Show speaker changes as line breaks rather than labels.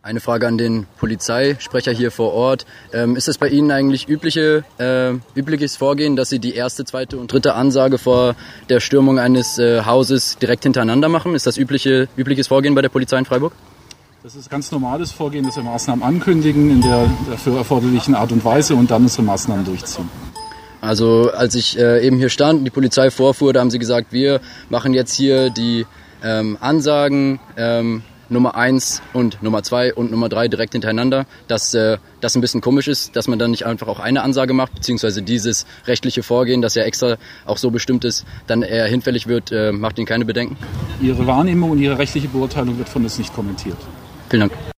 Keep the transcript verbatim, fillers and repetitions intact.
Eine Frage an den Polizeisprecher hier vor Ort. Ähm, ist es bei Ihnen eigentlich übliche, äh, übliches Vorgehen, dass Sie die erste, zweite und dritte Ansage vor der Stürmung eines äh, Hauses direkt hintereinander machen? Ist das übliche, übliches Vorgehen bei der Polizei in Freiburg?
Das ist ganz normales Vorgehen, dass wir Maßnahmen ankündigen in der dafür erforderlichen Art und Weise und dann unsere Maßnahmen durchziehen.
Also als ich äh, eben hier stand und die Polizei vorfuhr, da haben Sie gesagt, wir machen jetzt hier die ähm, Ansagen ähm, Nummer eins und Nummer zwei und Nummer drei direkt hintereinander, dass äh, das ein bisschen komisch ist, dass man dann nicht einfach auch eine Ansage macht, beziehungsweise dieses rechtliche Vorgehen, das ja extra auch so bestimmt ist, dann eher hinfällig wird, äh, macht Ihnen keine Bedenken?
Ihre Wahrnehmung und Ihre rechtliche Beurteilung wird von uns nicht kommentiert.
Vielen Dank.